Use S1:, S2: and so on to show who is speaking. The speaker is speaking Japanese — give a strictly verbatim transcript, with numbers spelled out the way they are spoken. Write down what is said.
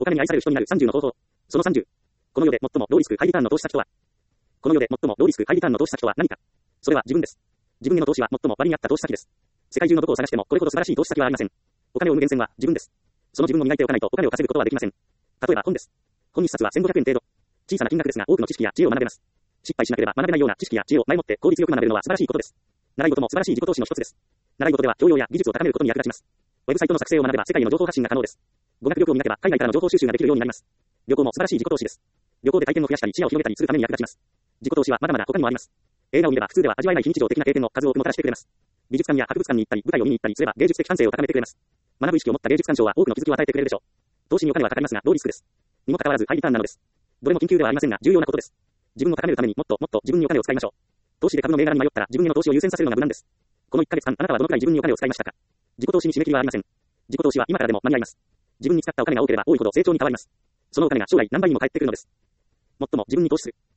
S1: お金に愛される人になるさんじゅうの方法。そのさんじゅう。この世で最もローリスクハイリターンの投資先とは。この世で最もローリスクハイリターンの投資先とは何か。それは自分です。自分への投資は最も割に合った投資先です。世界中のどこを探してもこれほど素晴らしい投資先はありません。お金を生む源泉は自分です。その自分を磨いておかないとお金を稼ぐことはできません。例えば本です。本一冊はせんごひゃくえん程度。小さな金額ですが多くの知識や知恵を学べます。失敗しなければ学べないような知識や知恵を前もって効率よく学べるのは素晴らしいことです。習い事も素晴らしい自己投資の一つです。習い事では教養や技術を高めることに役立ちます。ウェブサイトの作成を学べば世界への情報発信が可能です。語学力を磨けば海外からの情報収集ができるようになります。旅行も素晴らしい自己投資です。旅行で体験を増やしたり視野を広げたりするために役立ちます。自己投資はまだまだ他にもあります。映画を見れば普通では味わえない非日常的な経験の数多くもたらしてくれます。美術館や博物館に行ったり舞台を見に行ったりすれば芸術的感性を高めてくれます。学ぶ意識を持った芸術鑑賞は多くの気づきを与えてくれるでしょう。投資にお金はかかりますがローリスクです。にもかかわらずハイリターンなのです。どれも緊急ではありませんが重要なことです。自分を高めるためにもっともっと自分にお金を使いましょう。投資で株の銘柄に迷ったら自分への投資を優先させるのが無難です。このいっかげつかんあなたはどのくらい自分にお金を使いましたか。自己投資に締め切りはありません。自己投資は今からでも間に合います。自分に使ったお金が多ければ多いほど成長に変わります。そのお金が将来何倍にも返ってくるのです。もっとも自分に投資する。